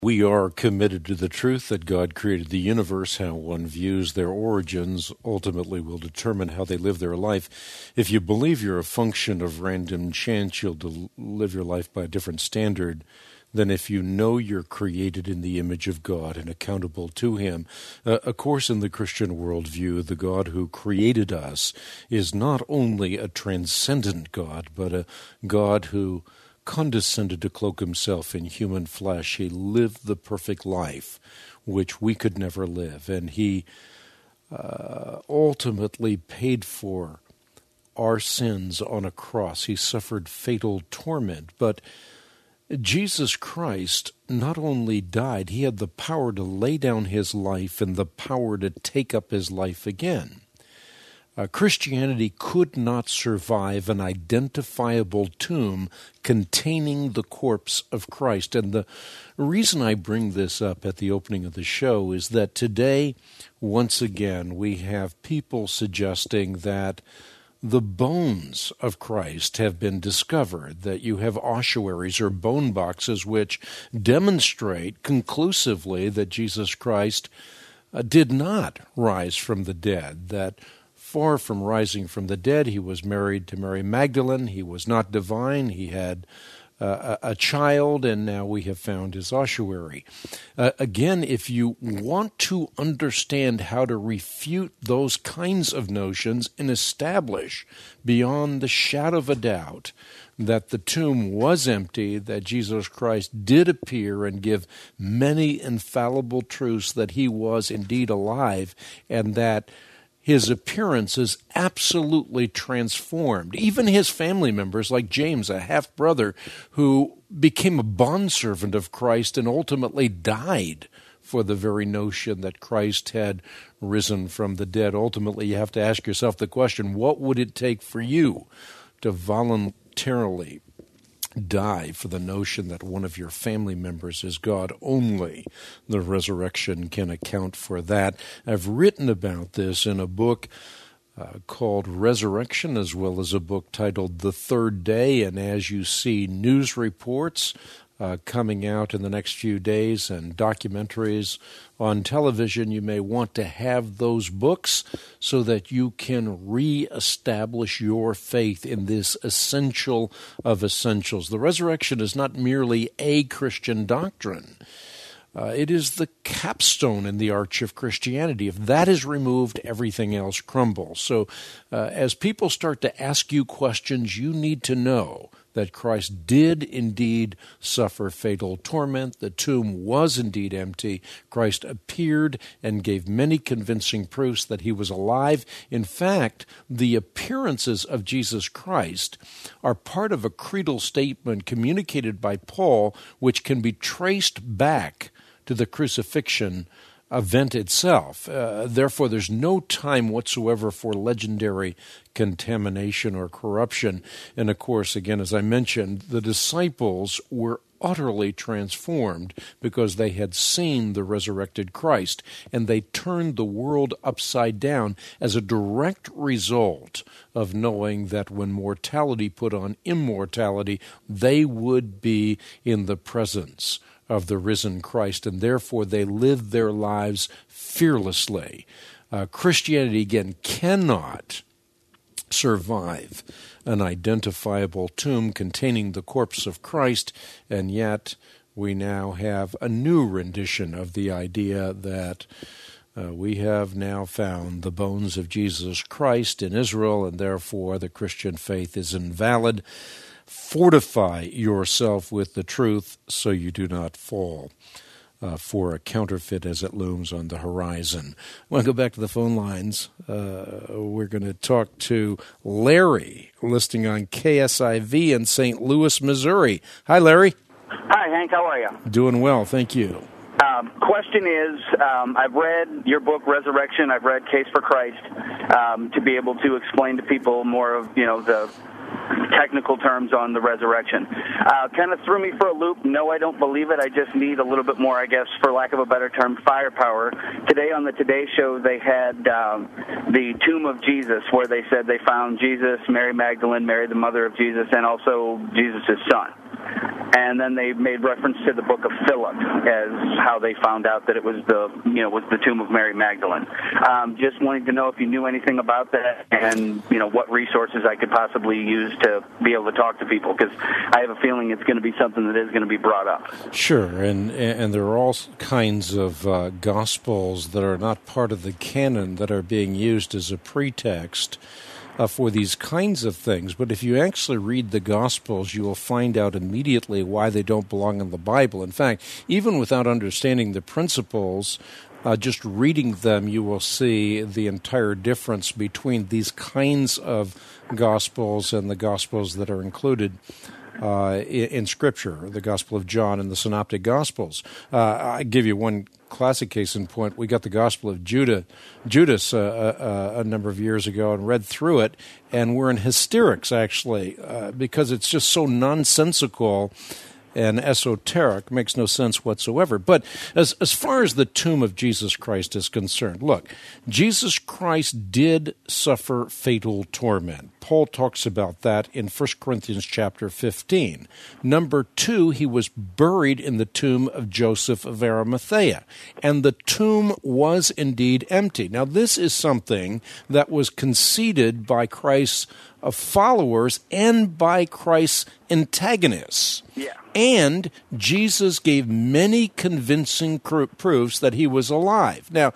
We are committed to the truth that God created the universe. How one views their origins ultimately will determine how they live their life. If you believe you're a function of random chance, you'll live your life by a different standard than if you know you're created in the image of God and accountable to Him. Of course, in the Christian worldview, the God who created us is not only a transcendent God, but a God who condescended to cloak himself in human flesh. He lived the perfect life which we could never live, and he ultimately paid for our sins on a cross. He suffered fatal torment, but Jesus Christ not only died, he had the power to lay down his life and the power to take up his life again. Christianity could not survive an identifiable tomb containing the corpse of Christ. And the reason I bring this up at the opening of the show is that today, once again, we have people suggesting that the bones of Christ have been discovered, that you have ossuaries or bone boxes which demonstrate conclusively that Jesus Christ did not rise from the dead, that far from rising from the dead, he was married to Mary Magdalene. He was not divine. He had a child, and now we have found his ossuary. Again, if you want to understand how to refute those kinds of notions and establish beyond the shadow of a doubt that the tomb was empty, that Jesus Christ did appear and give many infallible truths that he was indeed alive, and that his appearance is absolutely transformed. Even his family members, like James, a half-brother, who became a bondservant of Christ and ultimately died for the very notion that Christ had risen from the dead. Ultimately, you have to ask yourself the question, what would it take for you to voluntarily die for the notion that one of your family members is God? Only the resurrection can account for that. I've written about this in a book called Resurrection, as well as a book titled The Third Day. And as you see news reports coming out in the next few days and documentaries on television, you may want to have those books so that you can reestablish your faith in this essential of essentials. The resurrection is not merely a Christian doctrine. It is the capstone in the arch of Christianity. If that is removed, everything else crumbles. So as people start to ask you questions, you need to know that Christ did indeed suffer fatal torment. The tomb was indeed empty. Christ appeared and gave many convincing proofs that he was alive. In fact, the appearances of Jesus Christ are part of a creedal statement communicated by Paul, which can be traced back to the crucifixion event itself. Therefore, there's no time whatsoever for legendary contamination or corruption. And of course, again, as I mentioned, the disciples were utterly transformed because they had seen the resurrected Christ, and they turned the world upside down as a direct result of knowing that when mortality put on immortality, they would be in the presence of the risen Christ, and therefore they lived their lives fearlessly. Christianity, again, cannot survive an identifiable tomb containing the corpse of Christ, and yet we now have a new rendition of the idea that we have now found the bones of Jesus Christ in Israel, and therefore the Christian faith is invalid. Fortify yourself with the truth so you do not fall for a counterfeit as it looms on the horizon. I want to go back to the phone lines. We're going to talk to Larry, listening on KSIV in St. Louis, Missouri. Hi, Larry. Hi, Hank. How are you? Doing well, thank you. Question is, I've read your book, Resurrection. I've read Case for Christ, to be able to explain to people more of, the technical terms on the resurrection. Kind of threw me for a loop. No, I don't believe it. I just need a little bit more, I guess, for lack of a better term, firepower. Today on the Today Show, they had the tomb of Jesus, where they said they found Jesus, Mary Magdalene, Mary the mother of Jesus, and also Jesus' son. And then they made reference to the book of Philip as how they found out that it was the tomb of Mary Magdalene. Just wanting to know if you knew anything about that, and what resources I could possibly use to be able to talk to people, because I have a feeling it's going to be something that is going to be brought up. Sure, and there are all kinds of gospels that are not part of the canon that are being used as a pretext for these kinds of things. But if you actually read the Gospels, you will find out immediately why they don't belong in the Bible. In fact, even without understanding the principles, just reading them, you will see the entire difference between these kinds of Gospels and the Gospels that are included in Scripture, the Gospel of John and the Synoptic Gospels. I give you one classic case in point. We got the Gospel of Judas a number of years ago and read through it, and we're in hysterics, actually, because it's just so nonsensical and esoteric, makes no sense whatsoever. But as far as the tomb of Jesus Christ is concerned, look, Jesus Christ did suffer fatal torment. Paul talks about that in 1 Corinthians chapter 15. Number 2, he was buried in the tomb of Joseph of Arimathea, and the tomb was indeed empty. Now, this is something that was conceded by Christ's followers and by Christ's antagonists. Yeah. And Jesus gave many convincing proofs that he was alive. Now,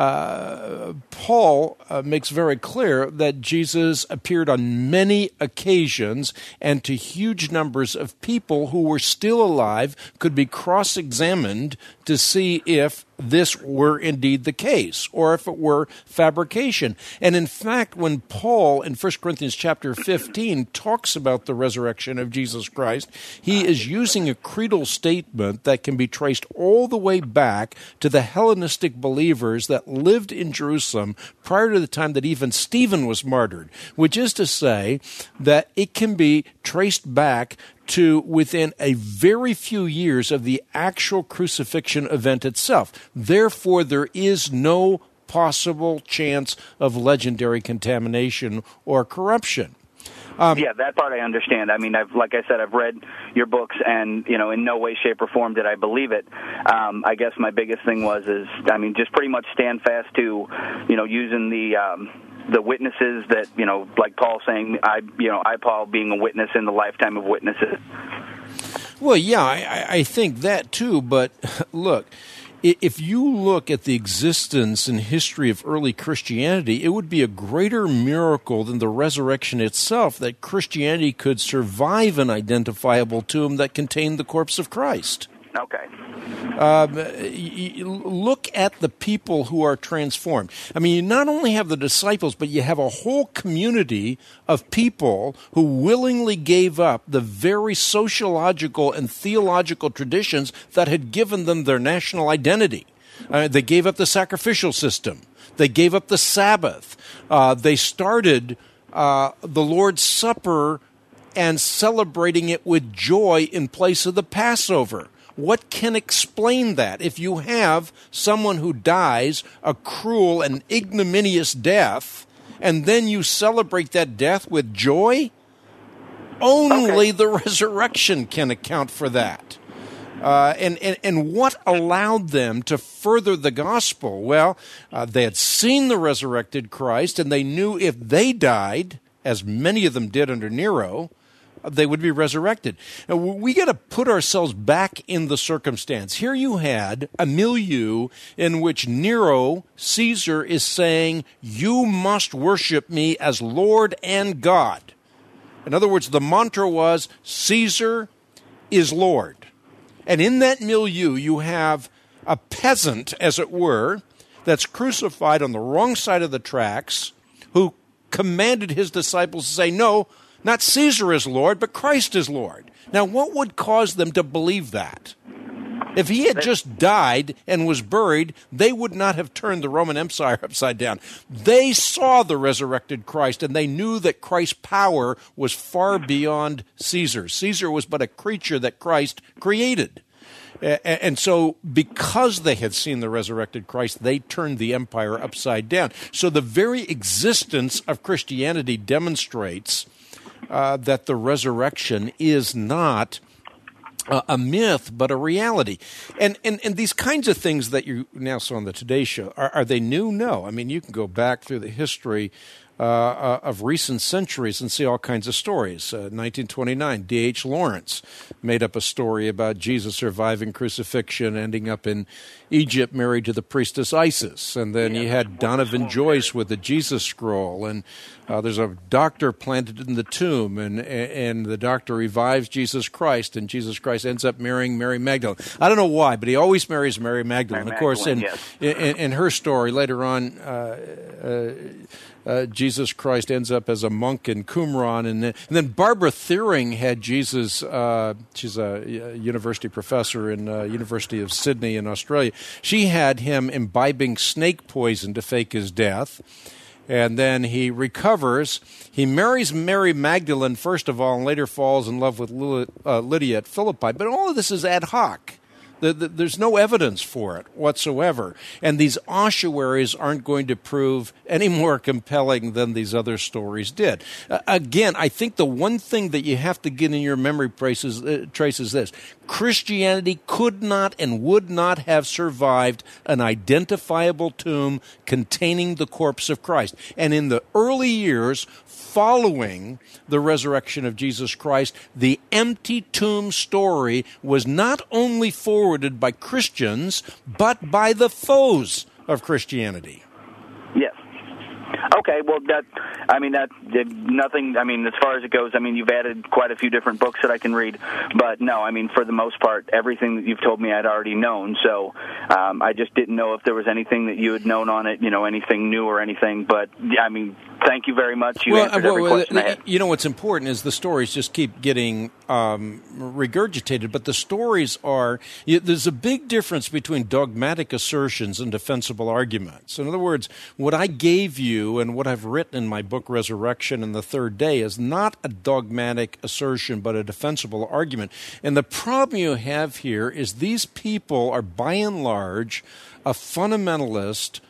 Paul makes very clear that Jesus appeared on many occasions and to huge numbers of people who were still alive, could be cross-examined to see if this were indeed the case or if it were fabrication. And in fact, when Paul in 1 Corinthians chapter 15 talks about the resurrection of Jesus Christ, he is using a creedal statement that can be traced all the way back to the Hellenistic believers that lived in Jerusalem prior to the time that even Stephen was martyred, which is to say that it can be traced back to within a very few years of the actual crucifixion event itself. Therefore, there is no possible chance of legendary contamination or corruption. Yeah, that part I understand. I mean, like I said, I've read your books, and in no way, shape, or form did I believe it. I guess my biggest thing just pretty much stand fast to, using the witnesses that like Paul saying, I Paul being a witness in the lifetime of witnesses. Well, yeah, I think that too. But look, if you look at the existence and history of early Christianity, it would be a greater miracle than the resurrection itself that Christianity could survive an identifiable tomb that contained the corpse of Christ. Okay. Look at the people who are transformed. I mean, you not only have the disciples, but you have a whole community of people who willingly gave up the very sociological and theological traditions that had given them their national identity. They gave up the sacrificial system. They gave up the Sabbath. They started the Lord's Supper and celebrating it with joy in place of the Passover. What can explain that? If you have someone who dies a cruel and ignominious death, and then you celebrate that death with joy, only the resurrection can account for that. And what allowed them to further the gospel? Well, they had seen the resurrected Christ, and they knew if they died, as many of them did under Nero, they would be resurrected. Now, we got to put ourselves back in the circumstance. Here you had a milieu in which Nero, Caesar, is saying, you must worship me as Lord and God. In other words, the mantra was, Caesar is Lord. And in that milieu, you have a peasant, as it were, that's crucified on the wrong side of the tracks, who commanded his disciples to say, no, not Caesar is Lord, but Christ is Lord. Now, what would cause them to believe that? If he had just died and was buried, they would not have turned the Roman Empire upside down. They saw the resurrected Christ, and they knew that Christ's power was far beyond Caesar. Caesar was but a creature that Christ created. And so because they had seen the resurrected Christ, they turned the empire upside down. So the very existence of Christianity demonstrates that the resurrection is not a myth, but a reality. And these kinds of things that you now saw on the Today Show, are they new? No. I mean, you can go back through the history of recent centuries and see all kinds of stories. 1929, D.H. Lawrence made up a story about Jesus surviving crucifixion, ending up in Egypt married to the priestess Isis. And then you had Donovan Joyce with the Jesus Scroll. And there's a doctor planted in the tomb, and the doctor revives Jesus Christ, and Jesus Christ ends up marrying Mary Magdalene. I don't know why, but he always marries Mary Magdalene. Of course, in her story later on, Jesus Christ ends up as a monk in Qumran, and then Barbara Thiering had Jesus. She's a university professor in University of Sydney in Australia. She had him imbibing snake poison to fake his death, and then he recovers. He marries Mary Magdalene first of all, and later falls in love with Lydia at Philippi. But all of this is ad hoc. There's no evidence for it whatsoever. And these ossuaries aren't going to prove any more compelling than these other stories did. Again, I think the one thing that you have to get in your memory trace is this. Christianity could not and would not have survived an identifiable tomb containing the corpse of Christ. And in the early years following the resurrection of Jesus Christ, the empty tomb story was not only forwarded by Christians, but by the foes of Christianity. Yes. Okay, well, nothing, as far as it goes, you've added quite a few different books that I can read, but no, for the most part, everything that you've told me I'd already known, so I just didn't know if there was anything that you had known on it, anything new or anything, but, thank you very much. You answered every question I had. What's important is the stories just keep getting regurgitated, but the stories there's a big difference between dogmatic assertions and defensible arguments. In other words, what I gave you and what I've written in my book Resurrection and the Third Day is not a dogmatic assertion, but a defensible argument. And the problem you have here is these people are by and large a fundamentalist,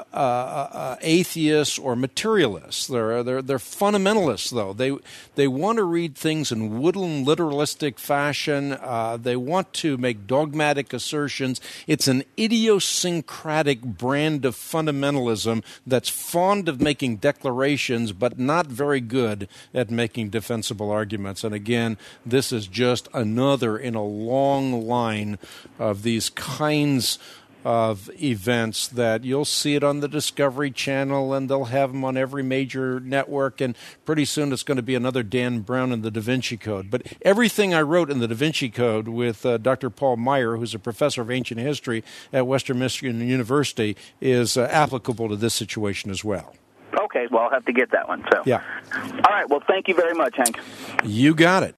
atheists or materialists. They're fundamentalists, though. They want to read things in wooden, literalistic fashion. They want to make dogmatic assertions. It's an idiosyncratic brand of fundamentalism that's fond of making declarations, but not very good at making defensible arguments. And again, this is just another in a long line of these kinds of events that you'll see it on the Discovery Channel, and they'll have them on every major network, and pretty soon it's going to be another Dan Brown in the Da Vinci Code. But everything I wrote in the Da Vinci Code with Dr. Paul Meyer, who's a professor of ancient history at Western Michigan University, is applicable to this situation as well. Okay, well, I'll have to get that one. So. Yeah. All right, well, thank you very much, Hank. You got it.